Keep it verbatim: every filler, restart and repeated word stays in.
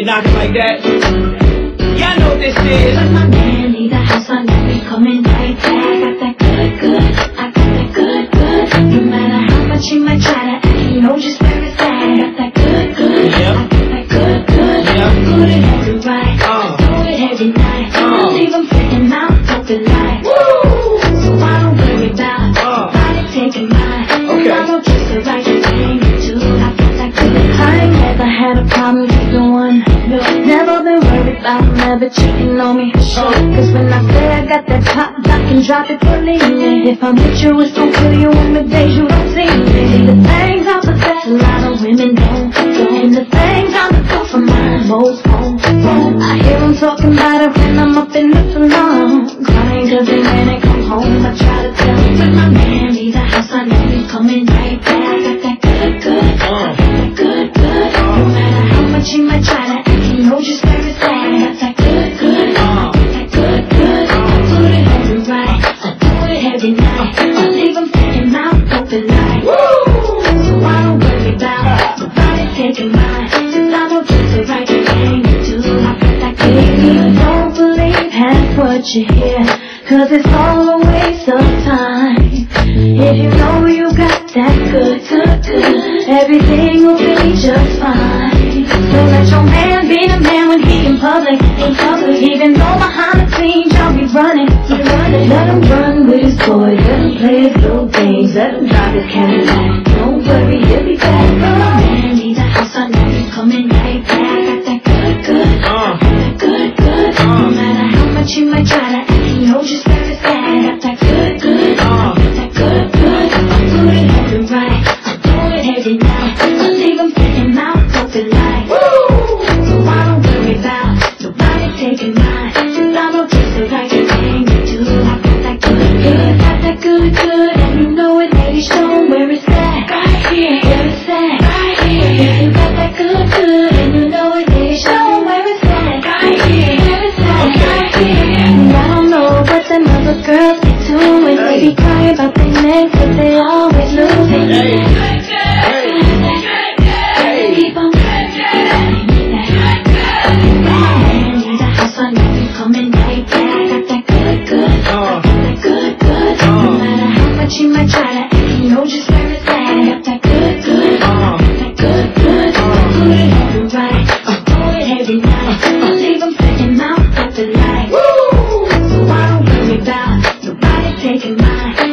knocking like that. Y'all know what this is. When my man leave the house, I know he coming right back. I got that good, good. I got that good, good. No matter how much he might try to act, he knows just where it's at. I got that good, good. Yep. I got that good, good. Yep. Good at every right. Uh. I do it every night. Uh. Leave him freaking out, open light. Woo! So I don't worry about Uh. nobody taking mine. Okay. I don't just the right thing to do. I got that good. I ain't never had a problem keeping one. No, never been worried about him ever cheating on me. Sure. Cause when I say I got that pop, I can drop it, believe me. If I'm with you, it's gon' kill you on the days you don't see me. See the things I possess, a lot of women don't. And the things I'm the top of mine, most won't. I hear them talking about it when I'm up in the salon, crying cause they when they come home. I try to tell them when my man leave the house, I know he's coming right back. I got that good, good. I got that good, good. No matter how much he might try to act, he knows just where it's at. I got that good, good. I got that good, good. I do it every right. I do it every night. I leave him thinking out, open light. So I don't worry about nobody taking mine. Cause I know just the right thing to do. I got that good, good. Don't believe half what you hear, cause it's all a waste of time. If you know you got that good, good, good, everything will be just fine. Don't let your man be the man when he in public, in public. Even though behind the scenes y'all be running, be running. Let him run with his toys, let him play his little games, let him drive his Cadillac. Don't worry, he'll be back. When my man leave the house, I know he's coming right back. Got that good, good, got that good, good. No matter how much he might try to act, he knows just where it's at. Got that good, good, got that good, good. I do it every right, I do it every night. I leave him thinking out, open light. So I don't worry about nobody taking mine. Cause I know just the right thing to do. I got that good, good, got that good, good. And you know it, lady, show 'em where it's at. Right here, where it's at. Right here. If you got that good, good, and you know it, lady, show 'em where it's at. Right here, where it's at. Right here. And I don't know what them other girls be doing. They be crying about their men, cause they always losing. Hey. Keep on I know you coming right back. Got that good, good. I got that good, good. No matter how much he might try to act, he knows just where it's at. I got that good, good. I got that good, good. I do it every right. I do it every night. I leave him thinking out, open light. So I don't worry about nobody taking mine.